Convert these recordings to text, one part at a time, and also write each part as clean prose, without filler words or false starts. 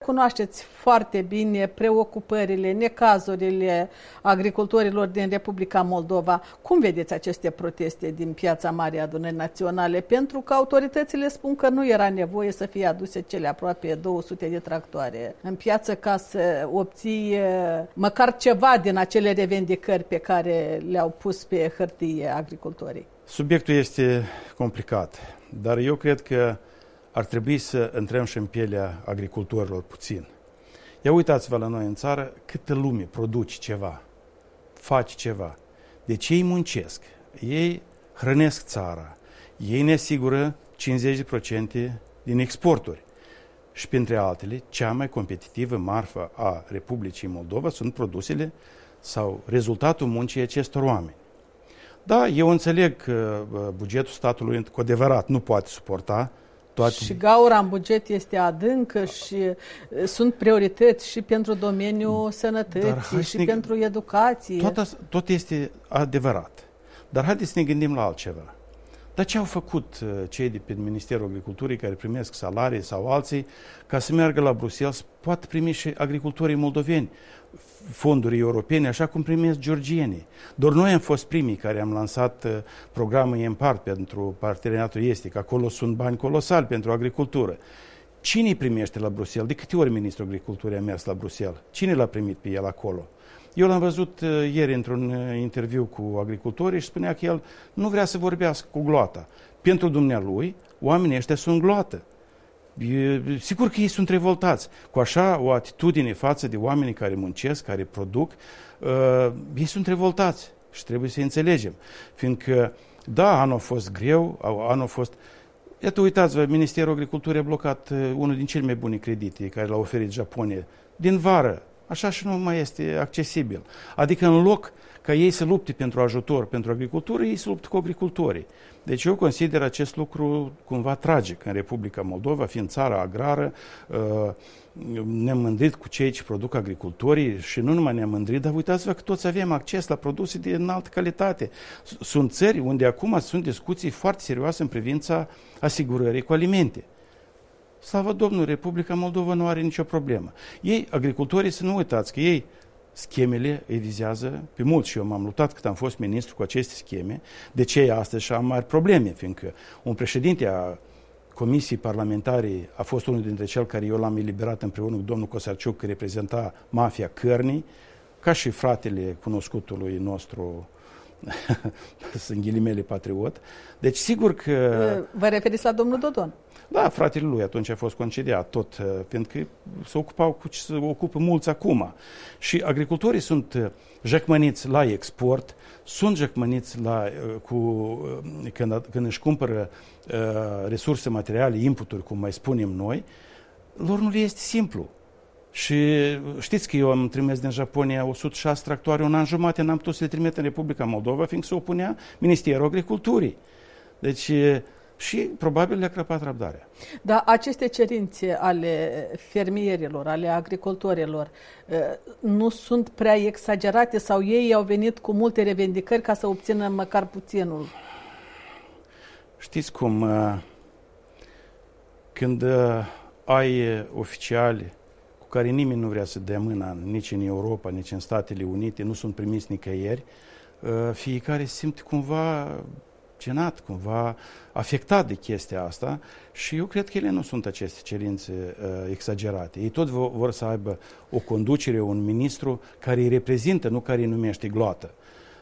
cunoașteți foarte bine preocupările, necazurile agricultorilor din Republica Moldova. Cum vedeți aceste proteste din Piața Marii Adunări Naționale? Pentru că autoritățile spun că nu era nevoie să fie aduse cele aproape 200 de tractoare în piață ca să obții măcar ceva din acele revendicări pe care le-au pus pe hârtie agricultorii. Subiectul este complicat, dar eu cred că ar trebui să intrăm și în pielea agricultorilor puțin. Ia uitați-vă la noi în țară câtă lume produce ceva, face ceva. Deci ei muncesc, ei hrănesc țara, ei ne asigură 50% din exporturi. Și printre altele, cea mai competitivă marfă a Republicii Moldova sunt produsele sau rezultatul muncii acestor oameni. Da, eu înțeleg că bugetul statului cu adevărat nu poate suporta toate. Și gaura în buget este adâncă și sunt priorități și pentru domeniul sănătății și pentru educație. Tot este adevărat. Dar haideți să ne gândim la altceva. Dar ce au făcut cei de pe Ministerul Agriculturii care primesc salarii sau alții ca să meargă la Bruxelles să poată primi și agricultorii moldoveni fonduri europene, așa cum primesc georgienii. Doar noi am fost primii care am lansat programul EMPART pentru parteneriatul estic. Acolo sunt bani colosali pentru agricultură. Cine îi primește la Bruxelles? De câte ori Ministrul Agriculturii a mers la Bruxelles? Cine l-a primit pe el acolo? Eu l-am văzut ieri într-un interviu cu agricultorii și spunea că el nu vrea să vorbească cu gloata. Pentru dumnealui, oamenii ăștia sunt gloată. Sigur că ei sunt revoltați. Cu așa o atitudine față de oamenii care muncesc, care produc, ei sunt revoltați și trebuie să înțelegem. Fiindcă, da, anul a fost greu, anul a fost... Iată, uitați-vă, Ministerul Agriculturii a blocat unul din cele mai bune credite care l-a oferit Japonia din vară. Așa și nu mai este accesibil. Adică în loc ca ei să lupte pentru ajutor, pentru agricultură, ei se luptă cu agricultorii. Deci eu consider acest lucru cumva tragic în Republica Moldova, fiind țara agrară, ne-am mândrit cu cei ce produc agricultorii și nu numai ne-am mândrit, dar uitați-vă că toți avem acces la produse de înaltă calitate. Sunt țări unde acum sunt discuții foarte serioase în privința asigurării cu alimente. Slavă Domnului, Republica Moldova nu are nicio problemă. Ei, agricultorii, să nu uitați că ei, schemele îi vizează pe mulți și eu m-am luptat cât am fost ministru cu aceste scheme, de ce astăzi și am mari probleme, fiindcă un președinte a Comisiei Parlamentare a fost unul dintre cel care eu l-am eliberat împreună cu domnul Cosarciuc, care reprezenta mafia cărnii, ca și fratele cunoscutului nostru, sunt ghilimele patriot. Deci sigur că... Vă referiți la domnul Dodon? Da, fratele lui atunci a fost concediat tot, pentru că se ocupau cu ce se ocupă mulți acum. Și agricultorii sunt jăcmăniți la export, sunt jăcmăniți când își cumpără resurse materiale, inputuri, cum mai spunem noi, lor nu le este simplu. Și știți că eu am trimis din Japonia 106 tractoare un an jumate, n-am putut să le trimit în Republica Moldova, fiindcă se opunea Ministerul Agriculturii. Deci... și probabil le-a crăpat răbdarea. Dar aceste cerințe ale fermierilor, ale agricultorilor, nu sunt prea exagerate sau ei au venit cu multe revendicări ca să obțină măcar puținul? Știți cum, când ai oficiali cu care nimeni nu vrea să dea mâna, nici în Europa, nici în Statele Unite, nu sunt primiți nicăieri, fiecare simte cumva genat, cumva afectat de chestia asta și eu cred că ele nu sunt aceste cerințe exagerate. Ei tot vor să aibă o conducere, un ministru care îi reprezintă, nu care îi numește gloată.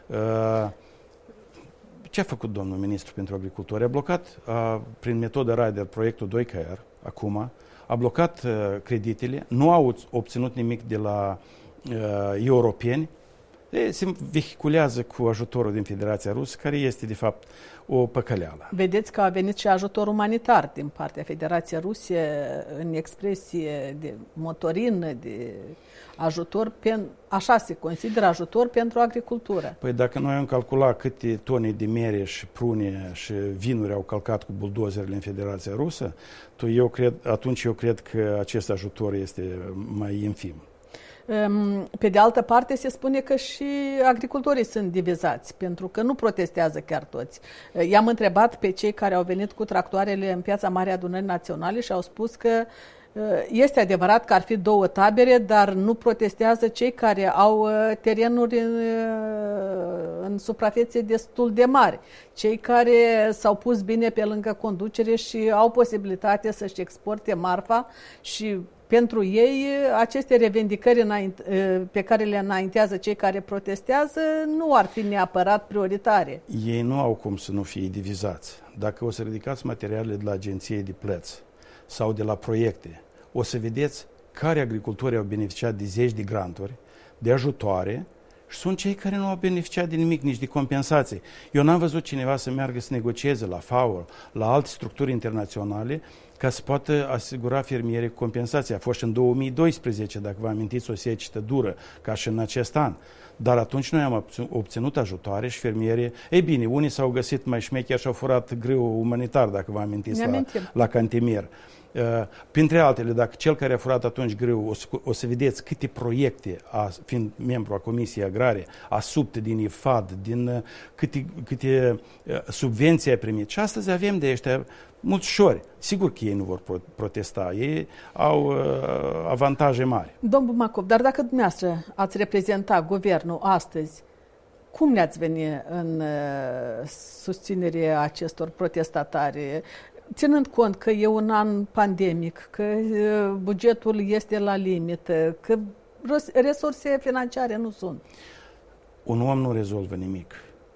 Ce a făcut domnul ministru pentru agricultori? A blocat prin metodă Rider proiectul 2KR, acum, a blocat creditele, nu au obținut nimic de la europeni, se vehiculează cu ajutorul din Federația Rusă, care este, de fapt, o păcăleală. Vedeți că a venit și ajutor umanitar din partea Federației Ruse în expresie de motorină, de ajutor, așa se consideră ajutor pentru agricultură. Păi dacă noi am calculat câte tone de mere și prune și vinuri au călcat cu buldozerele în Federația Rusă, atunci eu cred că acest ajutor este mai infim. Pe de altă parte, se spune că și agricultorii sunt divizați, pentru că nu protestează chiar toți. I-am întrebat pe cei care au venit cu tractoarele în Piața Marii Adunări Naționale și au spus că Este adevărat că ar fi două tabere, dar nu protestează cei care au terenuri în suprafețe destul de mari, cei care s-au pus bine pe lângă conducere și au posibilitatea să-și exporte marfa și pentru ei aceste revendicări pe care le înaintează cei care protestează nu ar fi neapărat prioritare. Ei nu au cum să nu fie divizați. Dacă o să ridicați materialele de la agenție de plăți sau de la proiecte, o să vedeți care agricultori au beneficiat de zeci de granturi, de ajutoare și sunt cei care nu au beneficiat de nimic, nici de compensații. Eu n-am văzut cineva să meargă să negocieze la FAO, la alte structuri internaționale, ca să poată asigura fermierii compensații. A fost în 2012, dacă vă amintiți, o secetă dură, ca și în acest an. Dar atunci noi am obținut ajutoare și fermierii... Ei bine, unii s-au găsit mai șmecheri și au furat grâu umanitar, dacă vă amintiți, la Cantemir. Printre altele, dacă cel care a furat atunci grâu, o să vedeți câte proiecte, fiind membru a Comisiei Agrare, a subt din IFAD, din câte subvenții a primit. Și astăzi avem de ăștia mulțișori. Sigur că ei nu vor protesta, ei au avantaje mari. Domnul Bumacov, dar dacă dumneavoastră ați reprezenta guvernul astăzi, cum le-ați veni în susținerea acestor protestatari? Ținând cont că e un an pandemic, că bugetul este la limită, că resurse financiare nu sunt. Un om nu rezolvă nimic.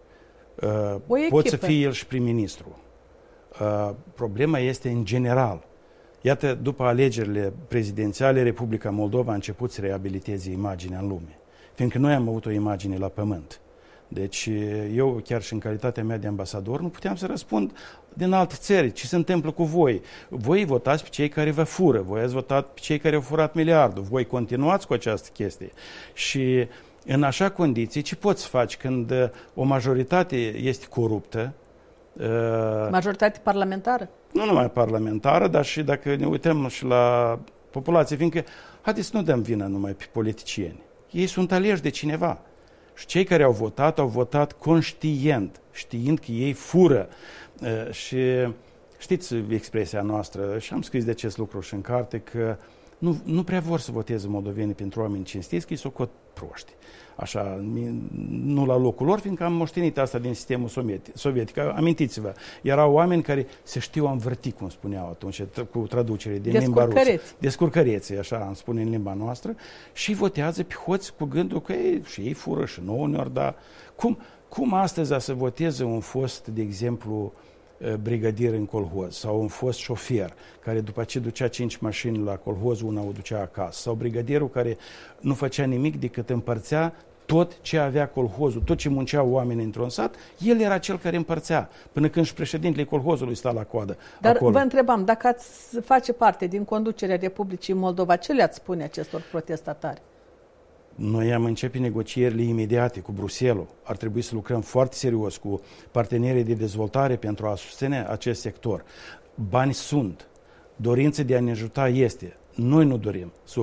Poate să fie el și prim-ministru. Problema este în general. Iată, după alegerile prezidențiale, Republica Moldova a început să reabiliteze imaginea în lume. Fiindcă noi am avut o imagine la pământ. Deci eu, chiar și în calitatea mea de ambasador, nu puteam să răspund din alte țări ce se întâmplă cu voi. Voi votați pe cei care vă fură, voi ați votat pe cei care au furat miliardul, voi continuați cu această chestie. Și în așa condiții, ce poți face când o majoritate este coruptă? Majoritate parlamentară? Nu numai parlamentară, dar și dacă ne uităm și la populație, fiindcă, haideți să nu dăm vină numai pe politicieni. Ei sunt aleși de cineva. Și cei care au votat conștient, știind că ei fură. Și știți expresia noastră, și am scris de acest lucru și în carte, că nu prea vor să voteze moldovenii pentru oameni cinstiți, că îi socot proști. Așa, nu la locul lor, fiindcă am moștenit asta din sistemul sovietic. Amintiți-vă, erau oameni care se știu învârti, cum spuneau atunci, cu traducere din limba rusă. Descurcăreți, așa am spune în limba noastră, și votează pe hoți cu gândul că și ei fură și nouă uneori, dar cum astăzi să voteze un fost, de exemplu, brigadier în colhoz sau un fost șofer care după ce ducea 5 mașini la colhoz, una o ducea acasă, sau brigadierul care nu făcea nimic decât împărțea tot ce avea colhozul, tot ce munceau oamenii într-un sat, el era cel care împărțea, până când și președintele colhozului sta la coadă. Dar acolo. Vă întrebam, dacă ați face parte din conducerea Republicii Moldova, ce le-ați spune acestor protestatari? Noi am început negocierile imediate cu Bruxelles. Ar trebui să lucrăm foarte serios cu partenerii de dezvoltare pentru a susține acest sector. Bani sunt. Dorința de a ne ajuta este. Noi nu dorim să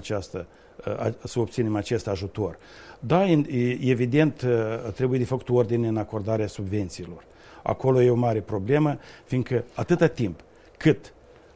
obținem acest ajutor. Da, evident, trebuie de făcut ordine în acordarea subvențiilor. Acolo e o mare problemă, fiindcă atâta timp cât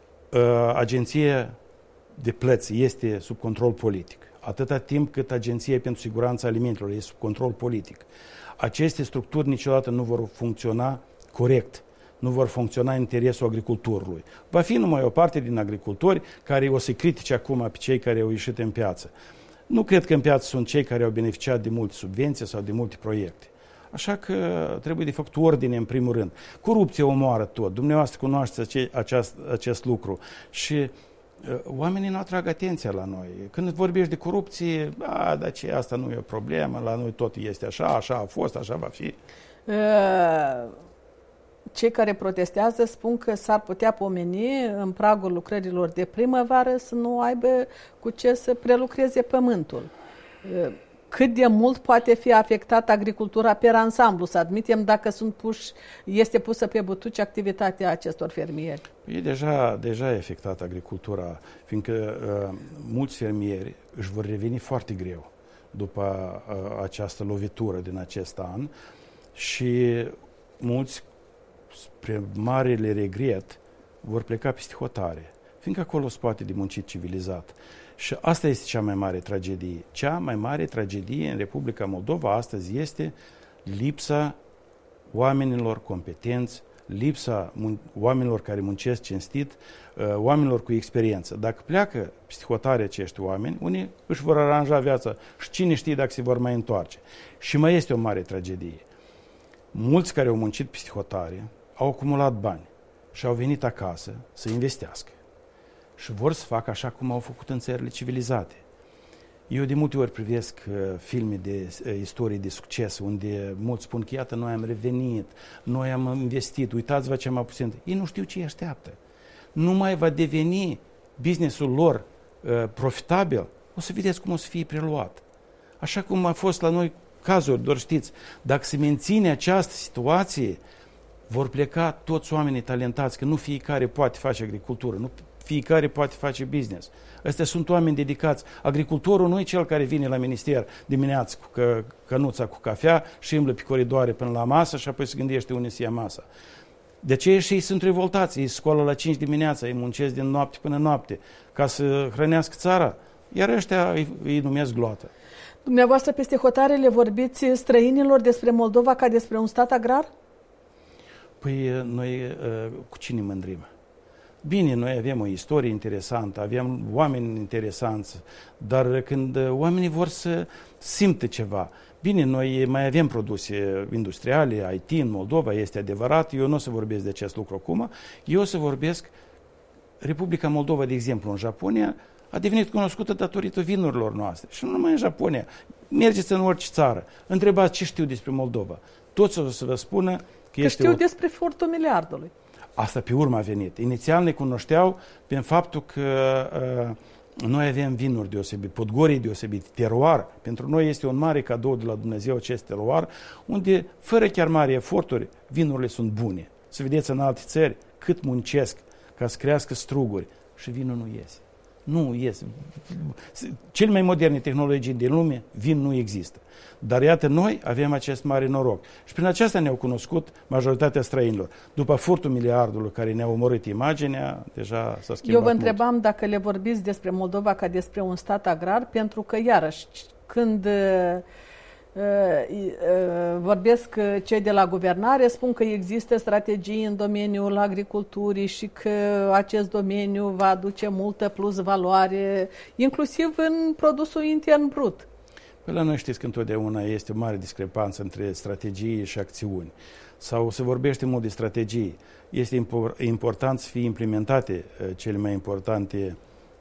agenția de plăți este sub control politic, atâta timp cât Agenția pentru Siguranța Alimentelor este sub control politic, aceste structuri niciodată nu vor funcționa corect, nu vor funcționa în interesul agricultorului. Va fi numai o parte din agricultori care o să critice acum pe cei care au ieșit în piață. Nu cred că în piață sunt cei care au beneficiat de multe subvenții sau de multe proiecte. Așa că trebuie de făcut ordine în primul rând. Corupția omoară tot. Dumneavoastră cunoașteți acest lucru. Și oamenii nu atrag atenția la noi. Când vorbești de corupție, dar asta nu e o problemă, la noi tot este așa a fost, așa va fi. Cei care protestează spun că s-ar putea pomeni în pragul lucrărilor de primăvară să nu aibă cu ce să prelucreze pământul. Cât de mult poate fi afectată agricultura pe ansamblu, să admitem, dacă este pusă pe butuci activitatea acestor fermieri? E deja e afectată agricultura, fiindcă mulți fermieri își vor reveni foarte greu după această lovitură din acest an și mulți, spre marele regret, vor pleca peste hotare, fiindcă acolo se poate de muncit civilizat. Și asta este cea mai mare tragedie. Cea mai mare tragedie în Republica Moldova astăzi este lipsa oamenilor competenți, lipsa oamenilor care muncesc cinstit, oamenilor cu experiență. Dacă pleacă psihotare acești oameni, unii își vor aranja viața și cine știe dacă se vor mai întoarce. Și mai este o mare tragedie. Mulți care au muncit psihotare au acumulat bani și au venit acasă să investească. Și vor să facă așa cum au făcut în țările civilizate. Eu de multe ori privesc filme de istorii de succes, unde mulți spun că iată, noi am revenit, noi am investit, uitați-vă ce am puțin. Ei nu știu ce îi așteaptă. Nu mai va deveni businessul lor profitabil, o să vedeți cum o să fie preluat. Așa cum a fost la noi cazuri, doar știți, dacă se menține această situație, vor pleca toți oamenii talentați, că nu fiecare poate face agricultură, nu fiecare poate face business. Astea sunt oameni dedicați. Agricultorul nu e cel care vine la minister dimineața cu cănuța cu cafea și îmblă pe coridoare până la masă și apoi se gândește unde să ia masa. De aceea și ei sunt revoltați. Ei scoală la 5 dimineața, ei muncesc din noapte până noapte ca să hrănească țara. Iar ăștia îi numesc gloată. Dumneavoastră, peste hotare, le vorbiți străinilor despre Moldova ca despre un stat agrar? Păi noi cu cine mândrim? Bine, noi avem o istorie interesantă, avem oameni interesanți, dar când oamenii vor să simtă ceva, bine, noi mai avem produse industriale, IT în Moldova, este adevărat, eu nu o să vorbesc de acest lucru acum, eu o să vorbesc, Republica Moldova, de exemplu, în Japonia, a devenit cunoscută datorită vinurilor noastre. Și nu numai în Japonia, mergeți în orice țară, întrebați ce știu despre Moldova. Toți o să vă spună că este știu despre furtul miliardului. Asta pe urmă a venit. Inițial ne cunoșteau prin faptul că noi avem vinuri deosebite, podgorii deosebite, teroar. Pentru noi este un mare cadou de la Dumnezeu acest teroar, unde, fără chiar mari eforturi, vinurile sunt bune. Să vedeți în alte țări cât muncesc ca să crească struguri și vinul nu iese. Nu iese. Cele mai moderne tehnologii din lume, vin nu există. Dar iată, noi avem acest mare noroc. Și prin aceasta ne-au cunoscut majoritatea străinilor. După furtul miliardului care ne-a omorât imaginea, deja s-a schimbat. Eu vă întrebam dacă le vorbiți despre Moldova ca despre un stat agrar, pentru că, iarăși, când vorbesc cei de la guvernare, spun că există strategii în domeniul agriculturii și că acest domeniu va aduce multă plus valoare, inclusiv în produsul intern brut. Păi la noi știți că întotdeauna este o mare discrepanță între strategii și acțiuni. Sau se vorbește mult de strategii. Este important să fie implementate cele mai importante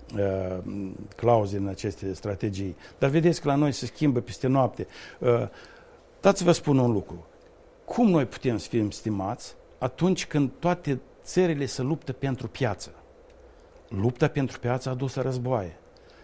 clauze în aceste strategii. Dar vedeți că la noi se schimbă peste noapte. Dați să vă spun un lucru. Cum noi putem să fim stimați atunci când toate țările se luptă pentru piață? Lupta pentru piață a dus la războaie.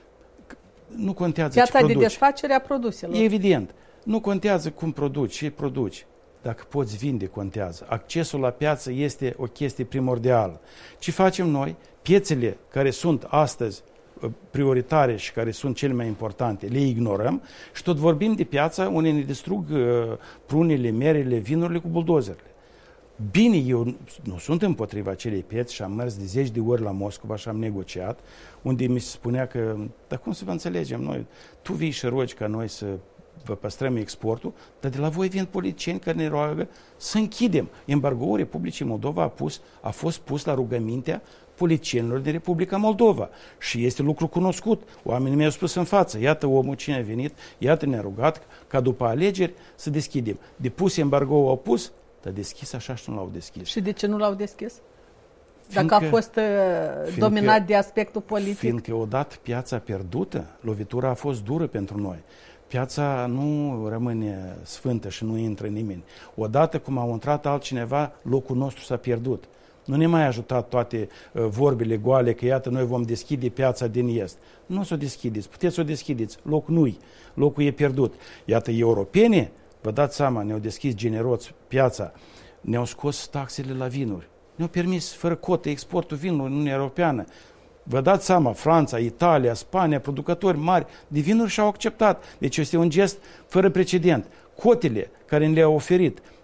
Nu contează piața ce produci. De desfacere a produselor. E evident. Nu contează cum produci, ce produci. Dacă poți vinde, contează. Accesul la piață este o chestie primordială. Ce facem noi? Piețele care sunt astăzi prioritare și care sunt cele mai importante, le ignorăm și tot vorbim de piața unde ne distrug prunele, merele, vinurile cu buldozerele. Bine, eu nu sunt împotriva acelei piețe și am mers de 10 de ori la Moscova și am negociat, unde mi se spunea că, dar cum să vă înțelegem noi? Tu vii și rogi ca noi să vă păstrăm exportul, dar de la voi vin politicieni care ne roagă să închidem. Embargoul Republicii Moldova a fost pus la rugămintea politicienilor din Republica Moldova. Și este lucru cunoscut. Oamenii mi-au spus în față, iată omul cine a venit, iată ne-a rugat ca după alegeri să deschidem. De pus embargoul au pus, dar deschis așa și nu l-au deschis. Și de ce nu l-au deschis? Dacă a fost dominat de aspectul politic? Fiindcă odată piața pierdută, lovitura a fost dură pentru noi. Piața nu rămâne sfântă și nu intră nimeni. Odată cum au intrat altcineva, locul nostru s-a pierdut. Nu ne mai ajutat toate vorbile goale că iată noi vom deschide piața din est. Nu o să o deschideți, puteți să o deschideți, loc nu-i, locul e pierdut. Iată, europenii, vă dați seama, ne-au deschis generos piața, ne-au scos taxele la vinuri, ne-au permis fără cote exportul vinului în Uniunea Europeană. Vă dați seama, Franța, Italia, Spania, producători mari de vinuri și-au acceptat. Deci este un gest fără precedent. Cotele care le-au oferit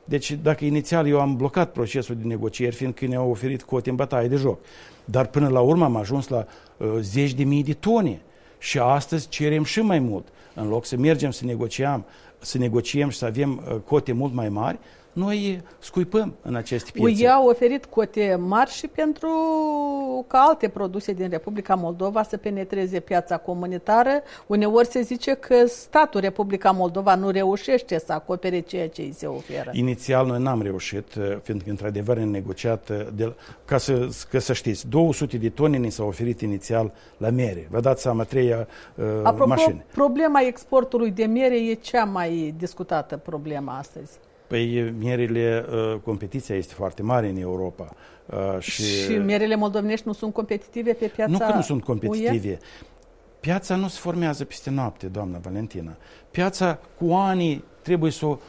Deci dacă inițial eu am blocat procesul de negocieri, fiindcă ne-au oferit cote în bătaie de joc, dar până la urmă am ajuns la zeci de mii de tone și astăzi cerem și mai mult. În loc să mergem să negociem și să avem cote mult mai mari, noi scuipăm în aceste piețe. Ei au oferit cote mari și pentru ca alte produse din Republica Moldova să penetreze piața comunitară. Uneori se zice că statul Republica Moldova nu reușește să acopere ceea ce îi se oferă. Inițial noi n-am reușit, fiindcă într-adevăr am negociat, ca să știți, 200 de tone ni s-au oferit inițial la mere. Vă dați seama, 3 mașini. Problema exportului de mere e cea mai discutată problemă astăzi. Păi merele, competiția este foarte mare în Europa. Și merele moldovenești nu sunt competitive pe piața Nu că nu sunt competitive. UE? Piața nu se formează peste noapte, doamna Valentina. Piața cu ani trebuie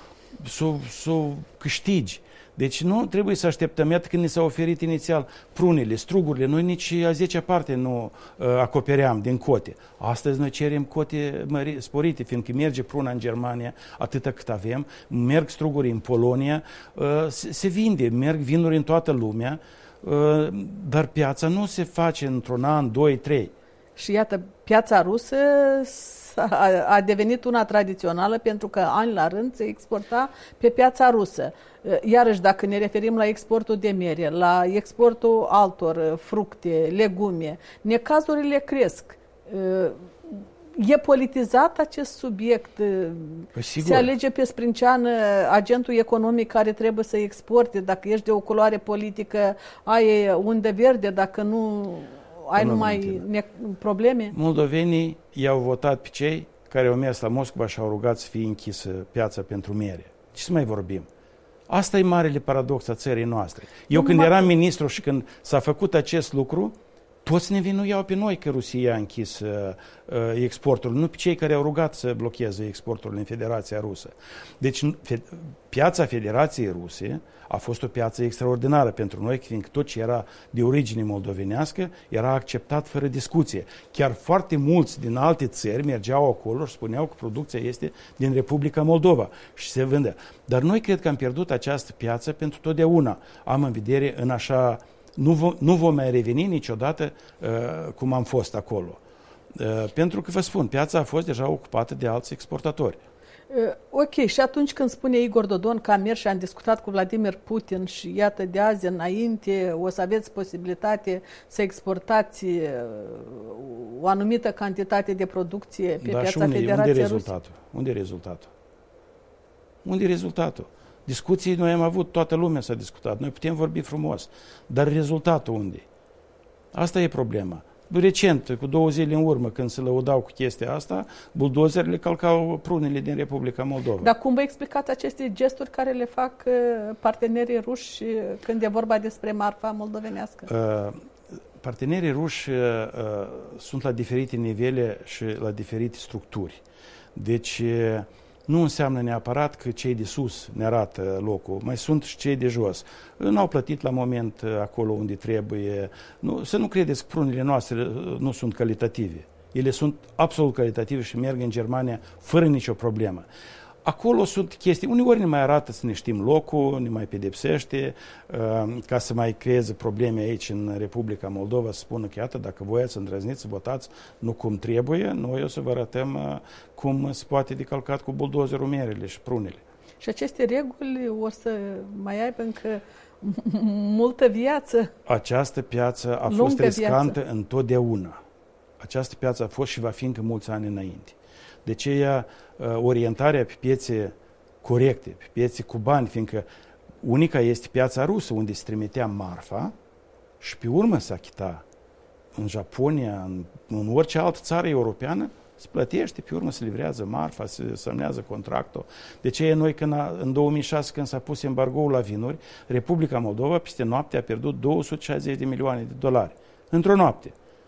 să o câștigi. Deci nu trebuie să așteptăm. Iată când ne s-au oferit inițial prunele, strugurile, noi nici a 10-a parte nu acopeream din cote. Astăzi noi cerem cote sporite, fiindcă merge pruna în Germania atâta cât avem, merg struguri în Polonia, se vinde, merg vinuri în toată lumea, dar piața nu se face într-un an, 2, 3. Și iată, piața rusă a devenit una tradițională pentru că ani la rând se exporta pe piața rusă. Iarăși, dacă ne referim la exportul de mere, la exportul altor fructe, legume, necazurile cresc. E politizat acest subiect? Păi, se alege pe sprânceană agentul economic care trebuie să exporte. Dacă ești de o culoare politică, ai undă verde, dacă nu ai numai probleme? Moldovenii i-au votat pe cei care au mers la Moscova și au rugat să fie închisă piața pentru mere. Ce să mai vorbim? Asta e marele paradox a țării noastre. Eu când eram ministru și când s-a făcut acest lucru, toți ne vinuiau pe noi că Rusia a închis exportul, nu pe cei care au rugat să blocheze exportul în Federația Rusă. Deci piața Federației Ruse a fost o piață extraordinară pentru noi, fiindcă tot ce era de origine moldovenească era acceptat fără discuție. Chiar foarte mulți din alte țări mergeau acolo și spuneau că producția este din Republica Moldova și se vândea. Dar noi cred că am pierdut această piață pentru totdeauna. Am în vedere în așa... Nu vom mai reveni niciodată cum am fost acolo. Pentru că, vă spun, piața a fost deja ocupată de alți exportatori. Ok, și atunci când spune Igor Dodon că am mers și am discutat cu Vladimir Putin și iată de azi înainte o să aveți posibilitate să exportați o anumită cantitate de producție pe piața Federației Ruse. Unde e rezultatul? Unde e rezultatul? Discuții noi am avut, toată lumea s-a discutat, noi putem vorbi frumos, dar rezultatul unde? Asta e problema. Recent, cu 2 zile în urmă, când se lăudau cu chestia asta, buldozerele calcau prunele din Republica Moldova. Dar cum vă explicați aceste gesturi care le fac partenerii ruși când e vorba despre marfa moldovenească? Partenerii ruși sunt la diferite nivele și la diferite structuri. Deci nu înseamnă neapărat că cei de sus ne arată locul, mai sunt și cei de jos. N-au plătit la moment acolo unde trebuie. Să nu credeți că prunele noastre nu sunt calitative. Ele sunt absolut calitative și merg în Germania fără nicio problemă. Acolo sunt chestii, uneori ne mai arată să ne știm locul, ne mai pedepsește, ca să mai creeze probleme aici în Republica Moldova, să spună că iată, dacă voi ați îndrăznit să votați nu cum trebuie, noi o să vă arătăm cum se poate de calcat cu buldozerul merele și prunele. Și aceste reguli o să mai aibă încă multă viață? Această piață a fost riscantă întotdeauna. Această piață a fost și va fi încă mulți ani înainte. De aceea, orientarea pe piețe corecte, pe piețe cu bani, fiindcă unica este piața rusă, unde se trimitea marfa și pe urmă se achita în Japonia, în orice altă țară europeană, se plătește, pe urmă se livrează marfa, se semnează contractul. De aceea noi, în 2006, când s-a pus embargoul la vinuri, Republica Moldova, peste noapte, a pierdut 260 de milioane de dolari. Într-o noapte.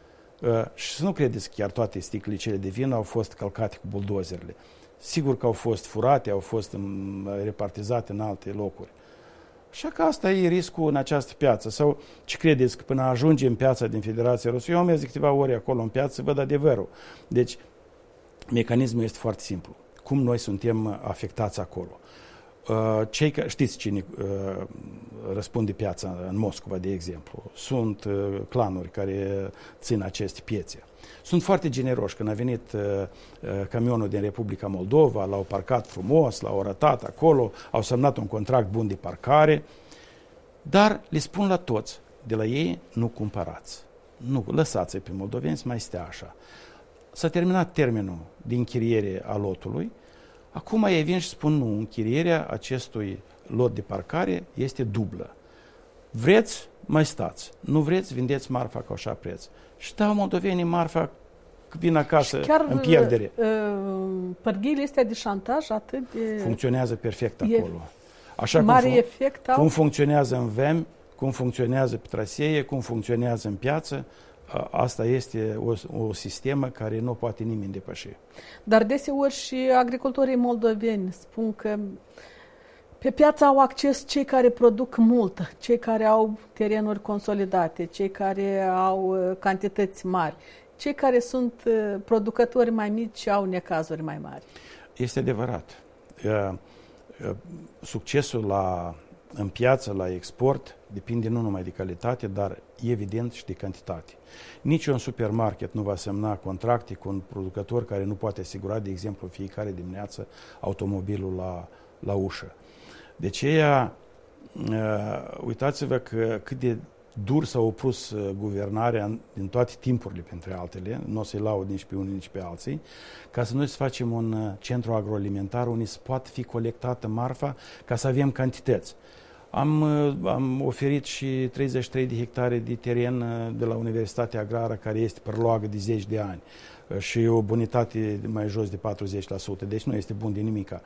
Și să nu credeți că chiar toate sticlicele de vin au fost calcate cu buldozerele. Sigur că au fost furate, au fost repartizate în alte locuri. Așa că asta e riscul în această piață. Sau ce credeți că până ajunge în piața din Federația Rusă? Eu am mers de câteva ori acolo în piață să văd adevărul. Deci, mecanismul este foarte simplu. Cum noi suntem afectați acolo? Știți cine răspunde piața în Moscova, de exemplu? Sunt clanuri care țin aceste piețe. Sunt foarte generoși. Când a venit camionul din Republica Moldova, l-au parcat frumos, l-au arătat acolo, au semnat un contract bun de parcare, dar le spun la toți, de la ei nu cumpărați. Nu, lăsați-i pe moldoveni să mai stea așa. S-a terminat termenul de închiriere a lotului, acum ei vin și spun nu, închirierea acestui lot de parcare este dublă. Vreți, mai stați. Nu vreți, vindeți marfa cu așa preț. Și dau moldovenii marfa vin acasă în pierdere. Părghiile astea de șantaj atât de... Funcționează perfect acolo. Așa mare efect au? Cum funcționează în VEM, cum funcționează pe trasee, cum funcționează în piață, asta este o sistemă care nu poate nimeni depăși. Dar deseori și agricultorii moldoveni spun că pe piață au acces cei care produc mult, cei care au terenuri consolidate, cei care au cantități mari. Cei care sunt producători mai mici au necazuri mai mari. Este adevărat. Succesul în piață, la export, depinde nu numai de calitate, dar evident și de cantitate. Niciun supermarket nu va semna contracte cu un producător care nu poate asigura, de exemplu, fiecare dimineață automobilul la ușă. De aceea, uitați-vă cât de dur s-a opus guvernarea din toate timpurile, printre altele, nu o să-i laud nici pe unii, nici pe alții, ca să noi să facem un centru agroalimentar unde să poată fi colectată marfa ca să avem cantități. Am oferit și 33 de hectare de teren de la Universitatea Agrară, care este perloagă de 10 de ani și o bonitate mai jos de 40%, deci nu este bun de nimica.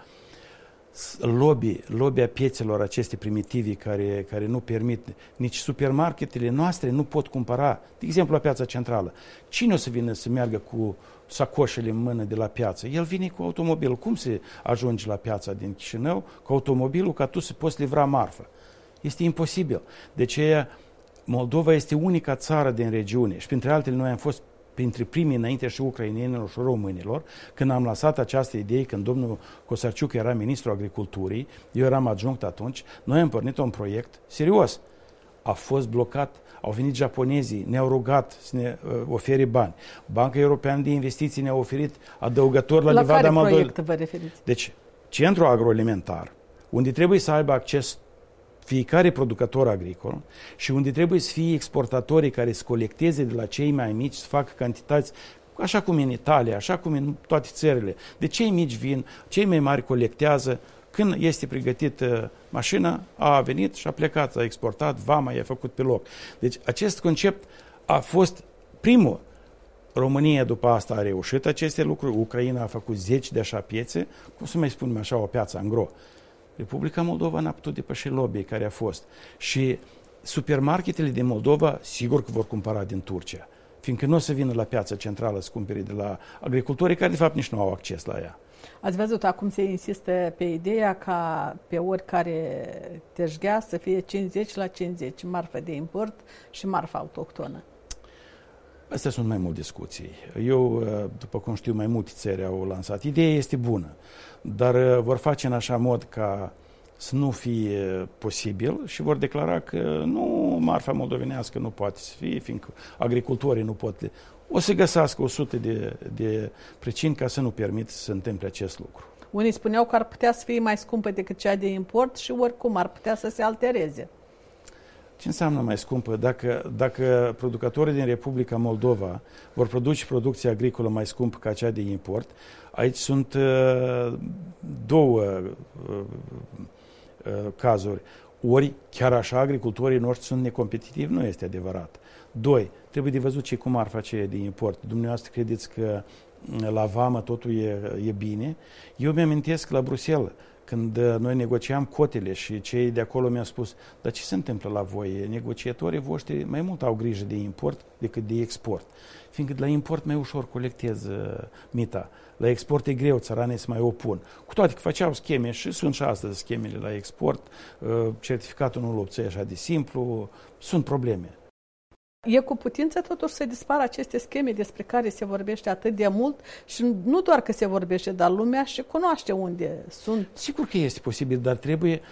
Lobby a piețelor aceste primitive care nu permit, nici supermarketele noastre nu pot cumpăra, de exemplu la piața centrală. Cine o să vină să meargă cu sacoșele în mână de la piață? El vine cu automobilul. Cum se ajunge la piața din Chișinău cu automobilul ca tu să poți livra marfă? Este imposibil. De aceea Moldova este unica țară din regiune și printre altele noi am fost printre primii înainte și ucrainenilor și românilor, când am lansat această idee, când domnul Cosarciuc era ministrul agriculturii, eu eram adjunct atunci, noi am pornit un proiect serios. A fost blocat, au venit japonezii, ne-au rugat să ne ofere bani. Banca Europeană de Investiții ne-a oferit adăugător la Livada Moldova. La care proiect vă referiți? Deci, centru agroalimentar, unde trebuie să aibă acces fiecare producător agricol și unde trebuie să fie exportatorii care să colecteze de la cei mai mici, să facă cantități, așa cum în Italia, așa cum în toate țările. De cei mici vin, cei mai mari colectează. Când este pregătită mașina, a venit și a plecat, a exportat, vama i-a făcut pe loc. Deci acest concept a fost primul. România după asta a reușit aceste lucruri, Ucraina a făcut 10 de așa piețe, cum să mai spunem așa, o piață angro. Republica Moldova n-a putut depăși lobby care a fost. Și supermarketele din Moldova, sigur că vor cumpăra din Turcia, fiindcă nu o să vină la piața centrală să cumpere de la agricultorii care de fapt nici nu au acces la ea. Ați văzut, acum se insistă pe ideea ca pe oricare teșghea să fie 50 la 50, marfă de import și marfă autohtonă. Astea sunt mai multe discuții. Eu, după cum știu, mai multe țări au lansat. Ideea este bună, dar vor face în așa mod ca să nu fie posibil și vor declara că nu, marfa moldovenească nu poate să fie, fiindcă agricultorii nu pot. O să găsească 100 de pricini ca să nu permit să se întâmple acest lucru. Unii spuneau că ar putea să fie mai scumpă decât cea de import și oricum ar putea să se altereze. Ce înseamnă mai scumpă? Dacă producătorii din Republica Moldova vor produce producție agricolă mai scumpă ca cea de import, aici sunt două cazuri. Ori chiar așa agricultorii noștri sunt necompetitivi, nu este adevărat. Doi, trebuie de văzut ce cu marfa aceea de import. Dumneavoastră credeți că la vamă totul e bine? Eu mi-amintesc la Bruxelles, când noi negociam cotele și cei de acolo mi-au spus, dar ce se întâmplă la voi? Negociatorii voștri mai mult au grijă de import decât de export. Fiindcă la import mai ușor colectez mita. La export e greu, țăranii se mai opun. Cu toate că făceau scheme și sunt și astăzi schemele la export, certificatul nu-l obții așa de simplu, sunt probleme. E cu putință totuși să dispară aceste scheme despre care se vorbește atât de mult și nu doar că se vorbește, dar lumea și cunoaște unde sunt. Sigur că este posibil, dar trebuie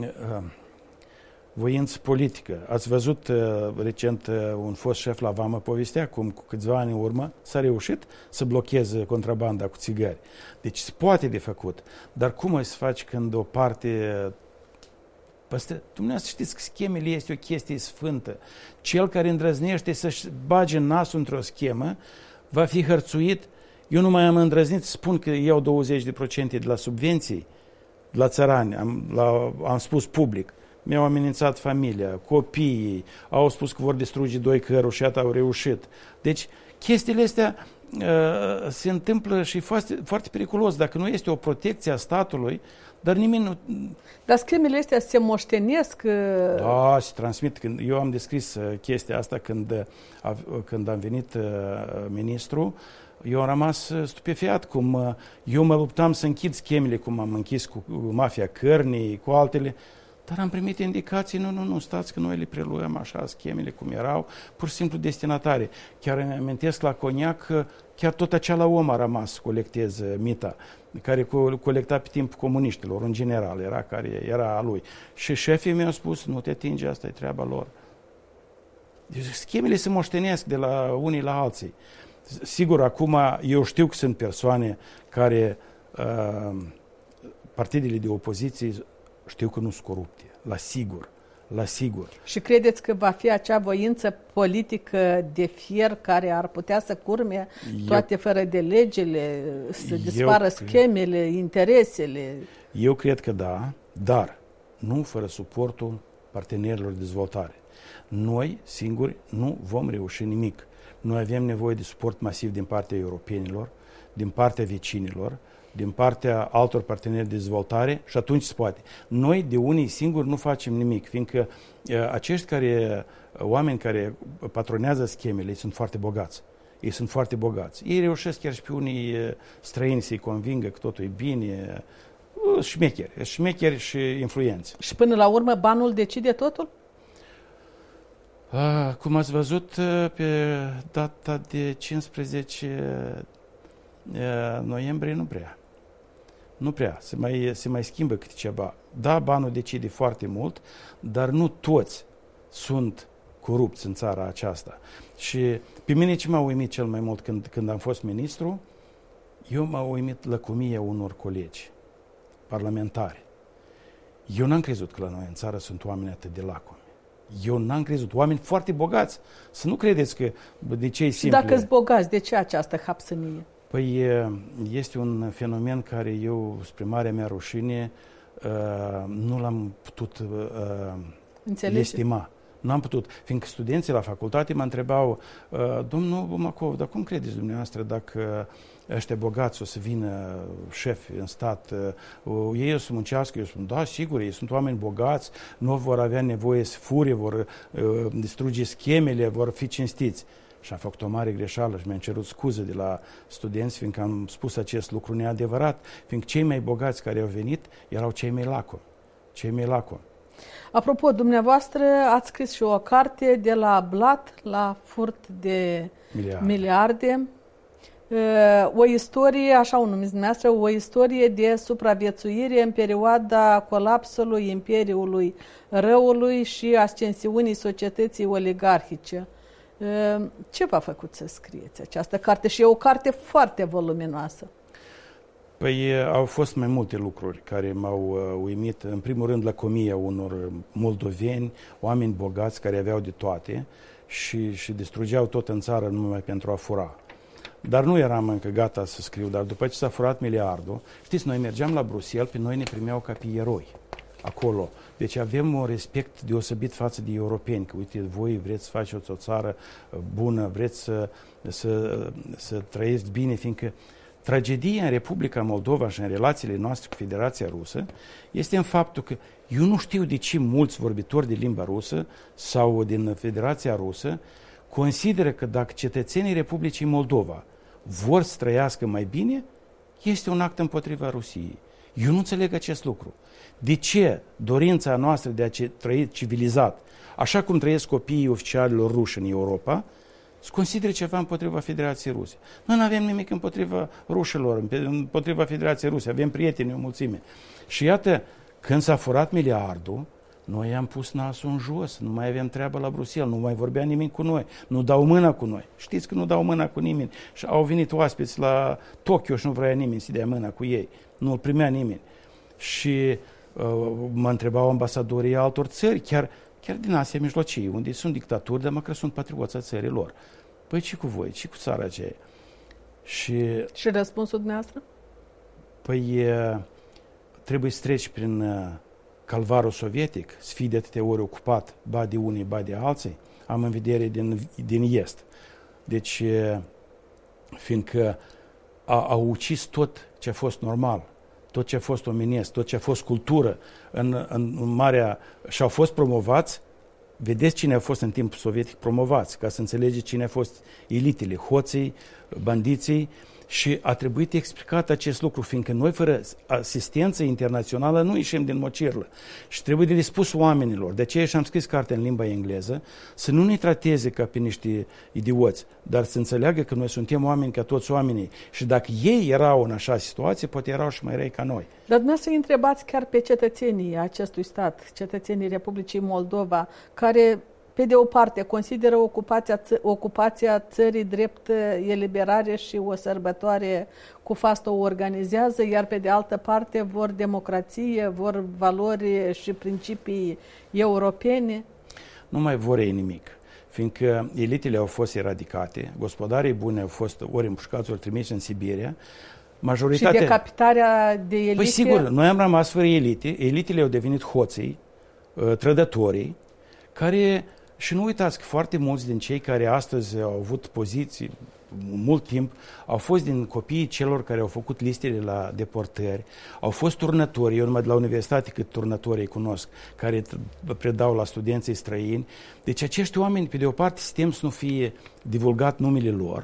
voință politică. Ați văzut recent un fost șef la Vamă povestea cum cu câțiva ani în urmă s-a reușit să blocheze contrabanda cu țigări. Deci se poate de făcut. Dar cum o să faci când o parte... Dumneavoastră știți că schemele este o chestie sfântă. Cel care îndrăznește să-și bage nasul într-o schemă va fi hărțuit. Eu nu mai am îndrăznit să spun că iau 20% de la subvenții la țărani. Am spus public. Mi-au amenințat familia, copiii, au spus că vor distruge 2 căruri și iată au reușit. Deci chestiile astea se întâmplă și foarte periculos. Dacă nu este o protecție a statului, dar nimeni nu... Dar schemele astea se moștenesc? Da, se transmit. Eu am descris chestia asta când am venit ministru. Eu am rămas stupefiat cum eu mă luptam să închid schemele, cum am închis cu mafia cărnii, cu altele. Dar am primit indicații, nu, stați că noi le preluăm așa, schemele cum erau, pur și simplu destinatare. Chiar îmi amintesc la Coniac că chiar tot acela om a rămas să colecteze mita, care colecta pe timpul comuniștilor, în general, era a lui. Și șefii mi-au spus, nu te atinge, asta e treaba lor. Deci, schemele se moștenesc de la unii la alții. Sigur, acum eu știu că sunt persoane care, partidele de opoziție, știu că nu sunt corupte, la sigur. Și credeți că va fi acea voință politică de fier care ar putea să curme toate fără de legile, să dispară schemele, interesele? Eu cred că da, dar nu fără suportul partenerilor de dezvoltare. Noi, singuri, nu vom reuși nimic. Noi avem nevoie de suport masiv din partea europenilor, din partea vecinilor, din partea altor parteneri de dezvoltare și atunci se poate. Noi de unii singuri nu facem nimic, fiindcă acești oameni care patronează schemele, sunt foarte bogați. Ei sunt foarte bogați. Ei reușesc chiar și pe unii străini să-i convingă că totul e bine. Șmecheri și influenți. Și până la urmă banul decide totul? Cum ați văzut, pe data de 15 noiembrie nu prea. Se mai schimbă câte ceva. Da, banul decide foarte mult, dar nu toți sunt corupți în țara aceasta. Și pe mine ce m-a uimit cel mai mult când am fost ministru, eu m-a uimit lăcomia unor colegi parlamentari. Eu n-am crezut că la noi în țară sunt oameni atât de lacomi. Eu n-am crezut. Oameni foarte bogați. Să nu credeți că de ce e simplu. Și dacă-s bogați, de ce această hapsănie? Păi este un fenomen care eu, spre marea mea rușine, nu l-am putut estima. Nu am putut, fiindcă studenții la facultate mă întrebau, domnul Bumacov, dar cum credeți dumneavoastră dacă ăștia bogați o să vină șefi în stat, ei o să muncească? Eu spun, da, sigur, ei sunt oameni bogați, nu vor avea nevoie să fure, vor distruge schemele, vor fi cinstiți. Și am făcut o mare greșeală și mi-am cerut scuze de la studenți, fiindcă am spus acest lucru neadevărat, fiindcă cei mai bogați care au venit erau cei mai lacomi. Apropo, dumneavoastră ați scris și o carte de la blat la furt de miliarde. O istorie, așa o numiți dumneavoastră, o istorie de supraviețuire în perioada colapsului Imperiului Răului și ascensiunii societății oligarhice. Ce v-a făcut să scrieți această carte? Și e o carte foarte voluminoasă. Păi au fost mai multe lucruri care m-au uimit. În primul rând, lăcomia unor moldoveni, oameni bogați care aveau de toate și distrugeau tot în țară numai pentru a fura. Dar nu eram încă gata să scriu, dar după ce s-a furat miliardul, știți, noi mergeam la Bruxelles, pe noi ne primeau ca pe eroi acolo. Deci avem un respect deosebit față de europeni, că uite, voi vreți să faceți o țară bună, vreți să trăiesc bine, fiindcă tragedia în Republica Moldova și în relațiile noastre cu Federația Rusă este în faptul că eu nu știu de ce mulți vorbitori de limba rusă sau din Federația Rusă consideră că dacă cetățenii Republicii Moldova vor să trăiască mai bine, este un act împotriva Rusiei. Eu nu înțeleg acest lucru. De ce dorința noastră de a trăi civilizat, așa cum trăiesc copiii oficialilor ruși în Europa, să considere ceva împotriva Federației Ruse? Noi nu avem nimic împotriva rușilor, împotriva Federației Ruse, avem prieteni, o mulțime. Și iată, când s-a furat miliardul, noi am pus nasul în jos, nu mai avem treabă la Bruxelles, nu mai vorbea nimeni cu noi, nu dau mâna cu noi. Știți că nu dau mâna cu nimeni. Și au venit oaspeți la Tokyo și nu vrea nimeni să dea mâna cu ei. Nu îl primea nimeni. Și mă întrebau ambasadorii altor țări, chiar din Asia Mijlocie, unde sunt dictaturi, dar măcar sunt patrioți a țării lor. Păi ce cu voi? Ce cu țara aceea? Și răspunsul dumneavoastră? Păi trebuie să treci prin calvarul sovietic, să fii de atâtea ori ocupat, ba de unii, ba de alții, am în vedere din est. Deci, fiindcă au ucis tot ce a fost normal, tot ce a fost omenesc, tot ce a fost cultură în Marea... și au fost promovați, vedeți cine a fost în timpul sovietic promovați, ca să înțelegeți cine a fost elitele, hoții, bandiții, și a trebuit explicat acest lucru, fiindcă noi fără asistență internațională nu ieșim din mocirlă. Și trebuie de le spus oamenilor, de aceea și-am scris cartea în limba engleză, să nu ne trateze ca pe niște idioți, dar să înțeleagă că noi suntem oameni ca toți oamenii. Și dacă ei erau în așa situație, poate erau și mai răi ca noi. Dar dumneavoastră întrebați chiar pe cetățenii acestui stat, cetățenii Republicii Moldova, care... pe de o parte, consideră ocupația țării drept eliberare și o sărbătoare cu față o organizează, iar pe de altă parte vor democrație, vor valori și principii europene? Nu mai vor ei nimic, fiindcă elitele au fost eradicate, gospodarii buni au fost ori împușcați, ori trimiși în Siberia, majoritatea... Și decapitarea de elite? Păi sigur, noi am rămas fără elite, elitele au devenit hoții, trădătorii, care... Și nu uitați că foarte mulți din cei care astăzi au avut poziții mult timp au fost din copiii celor care au făcut listele la deportări, au fost turnători, eu numai de la universitate cât turnători îi cunosc, care predau la studenții străini. Deci acești oameni, pe de o parte, tem să nu fie divulgat numele lor,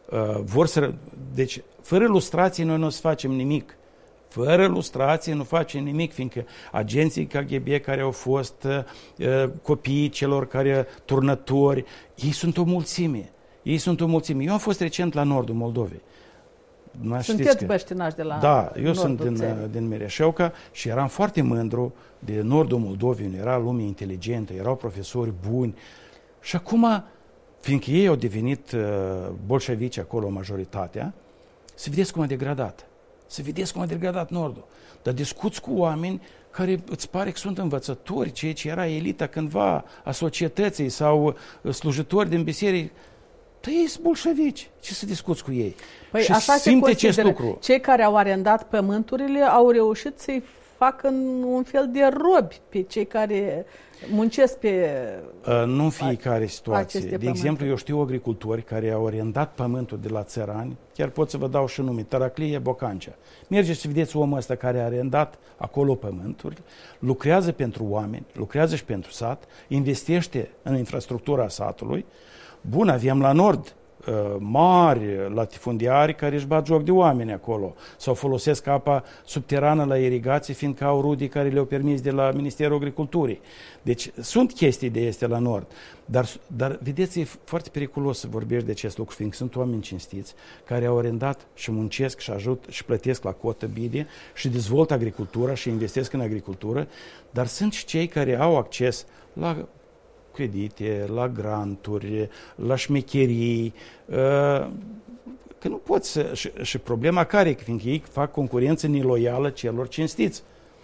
deci fără lustrație noi nu o să facem nimic. Fără lustrație nu face nimic, fiindcă agenții KGB care au fost copiii celor care turnători, ei sunt o mulțime. Eu am fost recent la nordul Moldovei. Sunteți băștinași de la Da, eu sunt din Mireșeuca și eram foarte mândru de nordul Moldovei, unde era lume inteligentă, erau profesori buni. Și acum, fiindcă ei au devenit bolșevici acolo, majoritatea, să vedeți cum a degradat. Să vedeți cum a degradat Nordul. Dar discuți cu oameni care îți pare că sunt învățători, ceea ce era elita cândva a societății sau slujitori din biserică. Dar ei sunt bolșevici. Ce să discuți cu ei? Păi și așa simte acest lucru. Cei care au arendat pământurile au reușit să-i facă un fel de robi pe cei care muncesc pe nu în fiecare situație. De exemplu, eu știu agricultori care au arendat pământul de la țărani, chiar pot să vă dau și nume, Taraclie Bocancea. Mergeți și vedeți omul ăsta care a arendat acolo pământuri, lucrează pentru oameni, lucrează și pentru sat, investește în infrastructura satului. Bun, avem la nord mari latifundiari care își bat joc de oameni acolo sau folosesc apa subterană la irigație, fiindcă au rudii care le-au permis de la Ministerul Agriculturii. Deci sunt chestii de astea la nord, dar vedeți, e foarte periculos să vorbești de acest lucru, fiindcă sunt oameni cinstiți care au arendat și muncesc și ajut și plătesc la cotă bine și dezvoltă agricultura și investesc în agricultură, dar sunt și cei care au acces la credite, la granturi, la șmecherii, că nu poți și problema care, fiindcă ei fac concurență neloială celor cinstiți.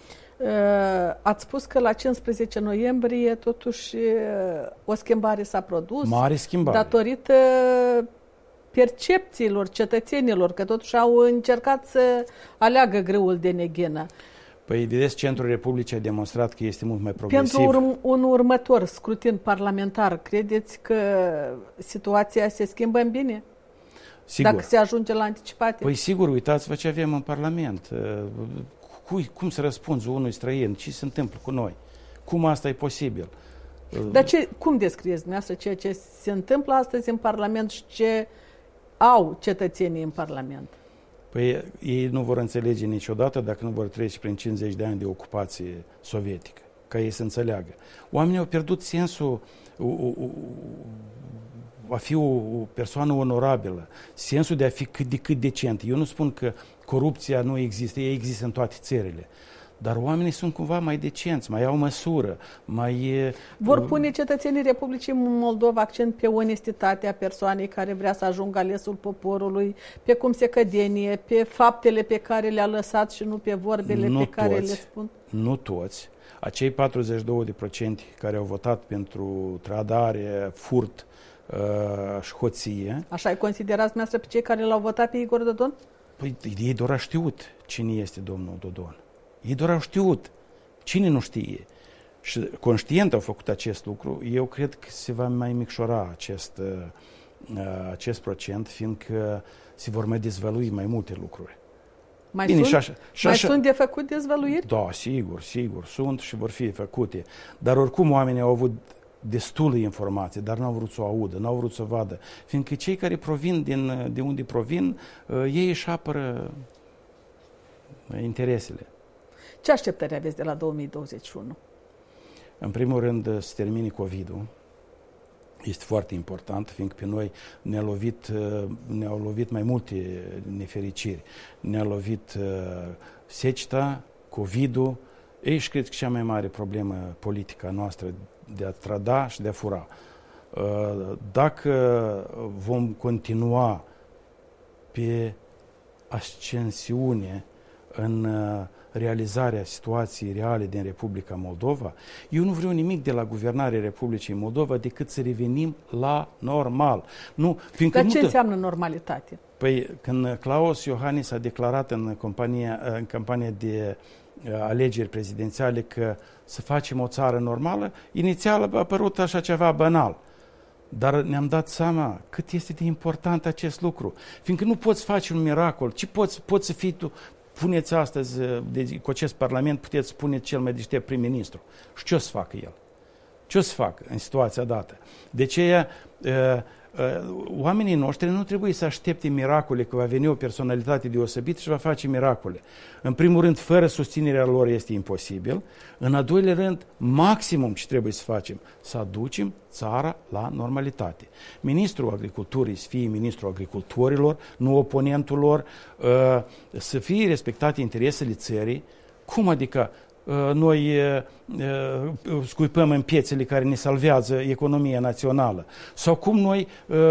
Ați spus că la 15 noiembrie totuși o schimbare s-a produs. Mare schimbare. Datorită percepțiilor cetățenilor, că totuși au încercat să aleagă grâul de neghină. Păi, vedeți, Centrul Republicii a demonstrat că este mult mai progresiv. Pentru un următor scrutin parlamentar, credeți că situația se schimbă în bine? Sigur. Dacă se ajunge la anticipate? Păi sigur, uitați-vă ce avem în Parlament. Cum să răspunzi unui străin? Ce se întâmplă cu noi? Cum asta e posibil? Dar cum descrieți dumneavoastră ceea ce se întâmplă astăzi în Parlament și ce au cetățenii în Parlament? Păi ei nu vor înțelege niciodată dacă nu vor trece prin 50 de ani de ocupație sovietică, ca ei să înțeleagă. Oamenii au pierdut sensul a fi o persoană onorabilă, sensul de a fi cât de cât decent. Eu nu spun că corupția nu există, ea există în toate țările. Dar oamenii sunt cumva mai decenți, mai au măsură, mai... Vor pune cetățenii Republicii Moldova accent pe onestitatea persoanei care vrea să ajungă alesul poporului, pe cum se cădenie, pe faptele pe care le-a lăsat și nu pe vorbele pe care le spun? Nu toți. Acei 42% care au votat pentru trădare, furt și hoție... Așa ai considerați dumneavoastră pe cei care l-au votat pe Igor Dodon? Păi ei doar au știut cine este domnul Dodon. Ei doar au știut. Cine nu știe? Și conștient au făcut acest lucru. Eu cred că se va mai micșora acest procent, fiindcă se vor mai dezvălui mai multe lucruri. Sunt de făcut dezvăluiri? Da, sigur, sunt și vor fi făcute. Dar oricum oamenii au avut destulă informație, dar n-au vrut să o audă, n-au vrut să o vadă. Fiindcă cei care provin de unde provin, ei își apără interesele. Ce așteptări aveți de la 2021? În primul rând, să termine COVID-ul. Este foarte important, fiindcă pe noi ne-au lovit mai multe nefericiri. Ne-a lovit seceta, COVID-ul, și cred că cea mai mare problemă politică a noastră de a trăda și de a fura. Dacă vom continua pe ascensiune în realizarea situației reale din Republica Moldova, eu nu vreau nimic de la guvernarea Republicii Moldova decât să revenim la normal. Dar ce înseamnă normalitate? Păi când Klaus Iohannis a declarat în campania de alegeri prezidențiale că să facem o țară normală, inițial a apărut așa ceva banal. Dar ne-am dat seama cât este de important acest lucru. Fiindcă nu poți face un miracol. Ce poți să fii tu? Puneți astăzi, cu acest parlament, puteți spune cel mai deștept prim-ministru. Și ce o să facă el? Ce o să facă în situația dată? De aceea, oamenii noștri nu trebuie să aștepte miracole, că va veni o personalitate deosebită și va face miracole. În primul rând, fără susținerea lor este imposibil. În al doilea rând, maximum ce trebuie să facem, să aducem țara la normalitate. Ministrul Agriculturii să fie ministrul agricultorilor, nu oponentul lor, să fie respectate interesele țării. Cum adică noi scuipăm în piețele care ne salvează economia națională? Sau cum noi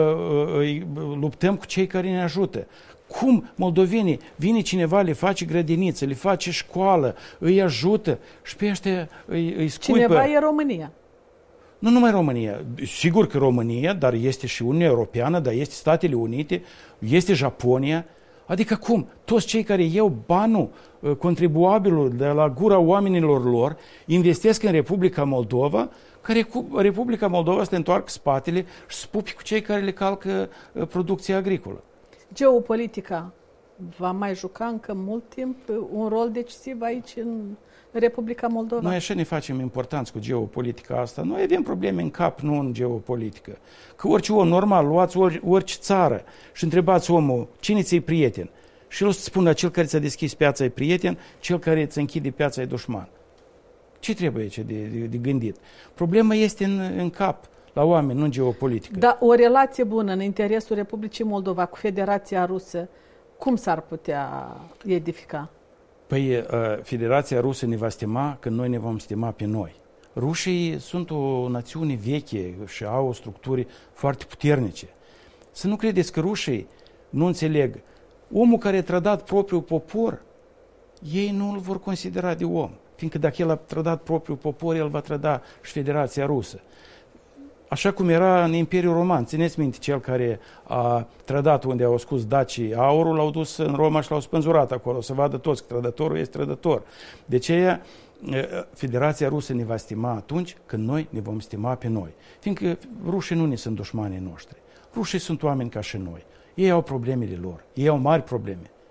luptăm cu cei care ne ajută? Cum moldovenii, vine cineva, le face grădiniță, le face școală, îi ajută și pe ăștia îi scuipă. Cineva e România. Nu numai România. Sigur că România, dar este și Uniunea Europeană, dar este Statele Unite, este Japonia. Adică cum? Toți cei care iau banul contribuabilul de la gura oamenilor lor, investesc în Republica Moldova, care Republica Moldova se întoarcă spatele și spupi cu cei care le calcă producția agricolă. Geopolitica va mai juca încă mult timp un rol decisiv aici în Republica Moldova? Noi așa ne facem importanți cu geopolitica asta. Noi avem probleme în cap, nu în geopolitică. Că orice om normal, luați orice țară și întrebați omul, cine ți-e prieten? Și el o să spună, cel care ți-a deschis piața e prieten, cel care ți închide piața e dușman. Ce trebuie aici de gândit? Problema este în cap, la oameni, nu în geopolitică. Dar o relație bună în interesul Republicii Moldova cu Federația Rusă, cum s-ar putea edifica? Păi, Federația Rusă ne va stima când noi ne vom stima pe noi. Rușii sunt o națiune veche și au o structuri foarte puternice. Să nu credeți că rușii nu înțeleg. Omul care a trădat propriul popor, ei nu îl vor considera de om. Fiindcă dacă el a trădat propriul popor, el va trăda și Federația Rusă. Așa cum era în Imperiul Roman. Țineți minte, cel care a trădat unde au scos dacii aurul, l-au dus în Roma și l-au spânzurat acolo, să vadă toți că trădătorul este trădător. De aceea, Federația Rusă ne va stima atunci când noi ne vom stima pe noi. Fiindcă rușii nu ne sunt dușmanii noștri. Rușii sunt oameni ca și noi. Ei au problemele lor. Ei au mari probleme.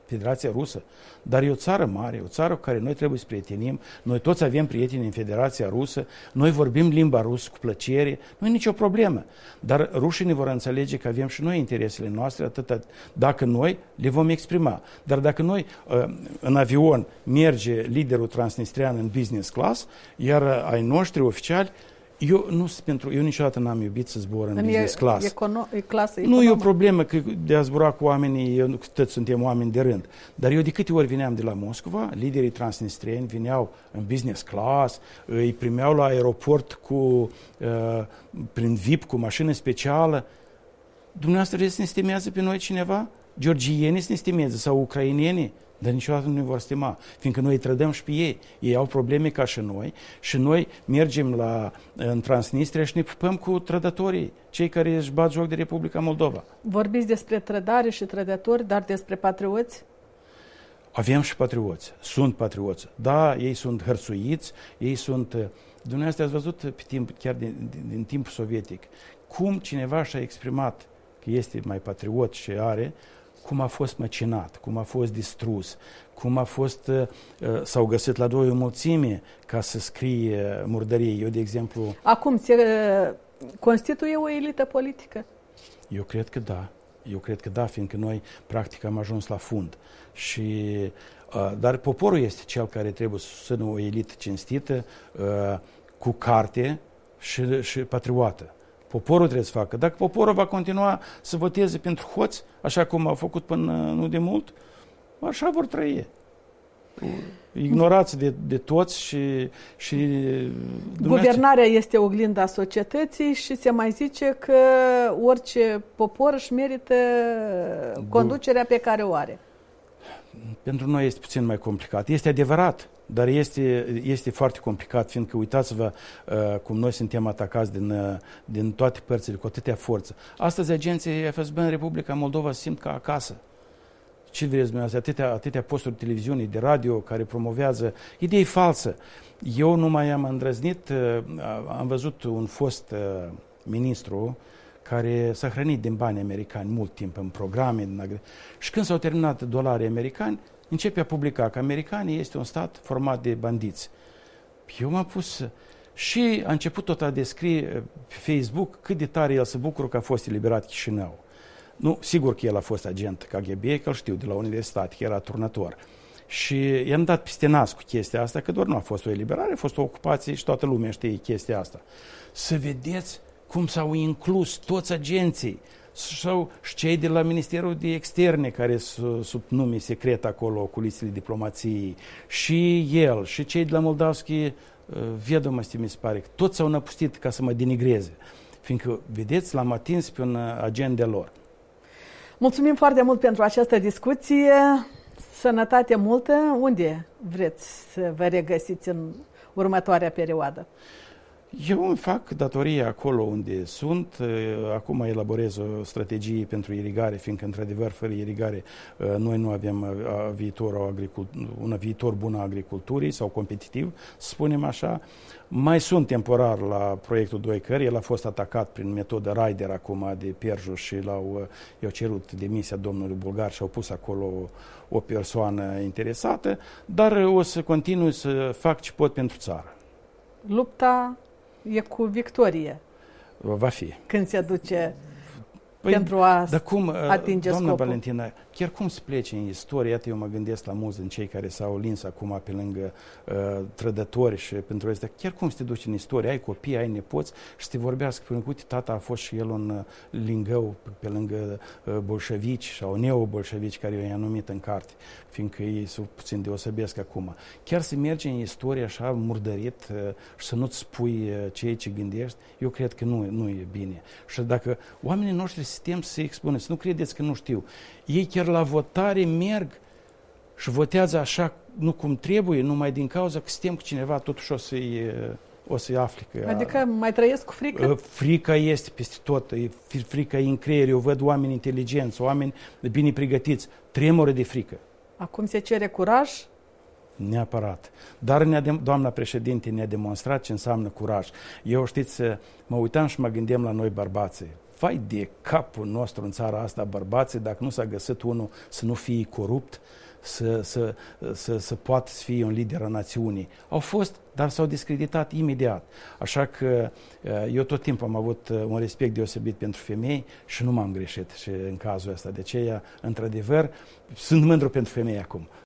Federația Rusă, dar e o țară mare, o țară cu care noi trebuie să prietenim, noi toți avem prieteni în Federația Rusă, noi vorbim limba rusă cu plăcere, nu e nicio problemă. Dar rușii ne vor înțelege că avem și noi interesele noastre, atât dacă noi le vom exprima. Dar dacă noi în avion merge liderul transnistrian în business class, iar ai noștri oficiali, eu niciodată n-am iubit să zbor în business class. Nu e o problemă că de a zbura cu oamenii, toți suntem oameni de rând. Dar eu de câte ori veneam de la Moscova, liderii transnistrieni veneau în business class, îi primeau la aeroport prin VIP, cu mașină specială. Dumneavoastră vreți să ne stimează pe noi cineva? Georgienii să ne stimeze sau ucrainienii? Dar niciodată nu ne vor stima, fiindcă noi îi trădăm și pe ei. Ei au probleme ca și noi mergem în Transnistria și ne pupăm cu trădătorii, cei care își bat joc de Republica Moldova. Vorbiți despre trădare și trădători, dar despre patrioți? Avem și patrioți, sunt patrioți. Da, ei sunt hărțuiți, ei sunt... Dumneavoastră ați văzut pe timp, chiar din timpul sovietic, cum cineva și-a exprimat că este mai patriot și are... cum a fost măcinat, cum a fost distrus, cum a fost, s-au găsit la doi o mulțime ca să scrie murdărie. Eu, de exemplu... Acum se constituie o elită politică? Eu cred că da. Eu cred că da, fiindcă noi, practic, am ajuns la fund. Dar poporul este cel care trebuie să susțină o elită cinstită, cu carte și patriotă. Poporul trebuie să facă. Dacă poporul va continua să voteze pentru hoți, așa cum au făcut până nu de mult, așa vor trăi. Ignorați de toți și guvernarea este oglinda societății și se mai zice că orice popor își merită conducerea pe care o are. Pentru noi este puțin mai complicat. Este adevărat, dar este foarte complicat, fiindcă uitați-vă cum noi suntem atacați din toate părțile, cu atâtea forță. Astăzi agenții FSB în Republica Moldova se simt ca acasă. Ce vreți dumneavoastră? Atâtea posturi de televiziune, de radio care promovează idei false. Eu nu mai am îndrăznit, am văzut un fost ministru care s-a hrănit din bani americani mult timp în programe. Și când s-au terminat dolarii americani, începe a publica că americanii este un stat format de bandiți. Eu m-am pus și a început tot a descrie pe Facebook cât de tare el se bucură că a fost eliberat Chișinău. Nu, sigur că el a fost agent KGB, că îl știu de la universitate, că era turnător. Și i-am dat peste nas cu chestia asta, că doar nu a fost o eliberare, a fost o ocupație și toată lumea știe chestia asta. Să vedeți cum s-au inclus toți agenții sau și cei de la Ministerul de Externe, care sunt sub nume secret acolo, culisele diplomației, și el, și cei de la Moldavski Vedomosti, mi se pare, că toți s-au năpustit ca să mă denigreze. Fiindcă, vedeți, l-am atins pe un agent de lor. Mulțumim foarte mult pentru această discuție. Sănătate multă. Unde vreți să vă regăsiți în următoarea perioadă? Eu îmi fac datoria acolo unde sunt. Acum elaborez o strategie pentru irigare, fiindcă, într-adevăr, fără irigare noi nu avem un viitor bun a agriculturii sau competitiv, să spunem așa. Mai sunt temporar la proiectul Doi Cări. El a fost atacat prin metodă Raider acum de Perju și i-au cerut demisia domnului Bulgar și au pus acolo o persoană interesată, dar o să continui să fac ce pot pentru țară. Lupta e cu victorie. Va fi. Când se duce pentru a atinge doamna scopul. Valentina, chiar cum să plece în istorie? Iată, eu mă gândesc la mulți din cei care s-au lins acum pe lângă trădători și pentru astea. Chiar cum să te duci în istorie? Ai copii, ai nepoți și să te vorbească. Pentru că, uite, tata a fost și el un lingău pe lângă bolșevici sau neobolșevici, care i-a numit în carte, fiindcă ei sunt puțin deosebesc acum. Chiar să mergi în istorie așa murdărit și să nu-ți spui ceea ce gândești, eu cred că nu e bine. Și dacă oamenii noștri sistem să se expună, să nu credeți că nu știu. Ei chiar la votare merg și votează așa, nu cum trebuie, numai din cauza că suntem cu cineva, totuși o să-i afli. Adică mai trăiesc cu frică? Frica este peste tot, frica e în creier. Eu văd oameni inteligenți, oameni bine pregătiți, tremură de frică. Acum se cere curaj? Neapărat. Dar doamna președinte ne-a demonstrat ce înseamnă curaj. Eu, știți, mă uitam și mă gândeam la noi bărbații. vai de capul nostru în țara asta, bărbații, dacă nu s-a găsit unul să nu fie corupt, să poată să fie un lider al națiunii. Au fost, dar s-au discreditat imediat. Așa că eu tot timpul am avut un respect deosebit pentru femei și nu m-am greșit și în cazul ăsta. De aceea, într-adevăr, sunt mândru pentru femei acum.